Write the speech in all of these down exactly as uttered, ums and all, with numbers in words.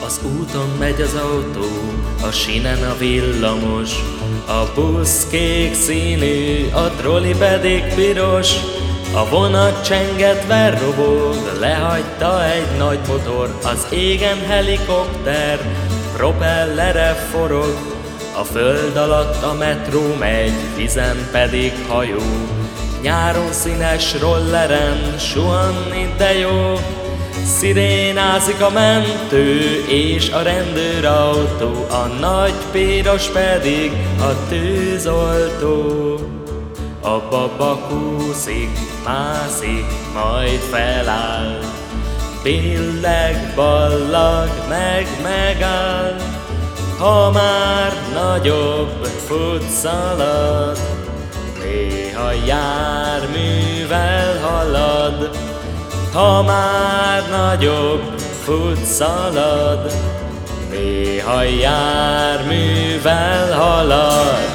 Az úton megy az autó, a sínen a villamos, a busz kék színű, a troli pedig piros. A vonat csengetve robog, lehagyta egy nagy motor, az égen helikopter, propellere forog. A föld alatt a metró megy, vízen pedig hajó, nyáron színes rolleren suhanni de jó. Szirénázik a mentő és a rendőrautó, a nagy piros pedig a tűzoltó. A baba kúszik, mászik, majd feláll, billeg, ballag, meg megáll. Ha már nagyobb fut, szalad, néha járművel halad. Ha már nagyobb fut, szalad, néha járművel halad.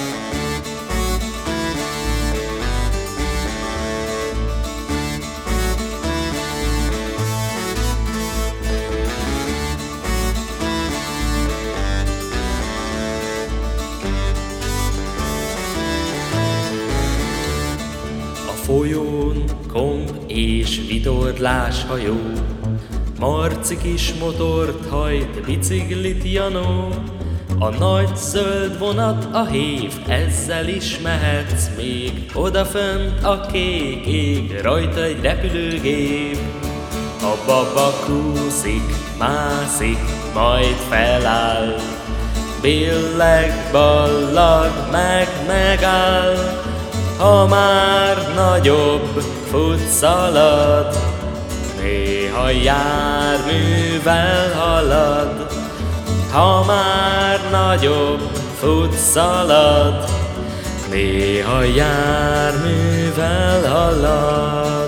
Folyón komp és vitorlás hajó, Marci kis motort hajt, biciklit Janó. A nagy zöld vonat a hév, ezzel is mehetsz még. Odafönt a kék ég, rajta egy repülőgép. A baba kúszik, mászik, majd feláll, billeg, ballag, meg megáll. Ha már nagyobb fut, szalad, néha járművel halad. Ha már nagyobb fut, szalad, néha járművel halad.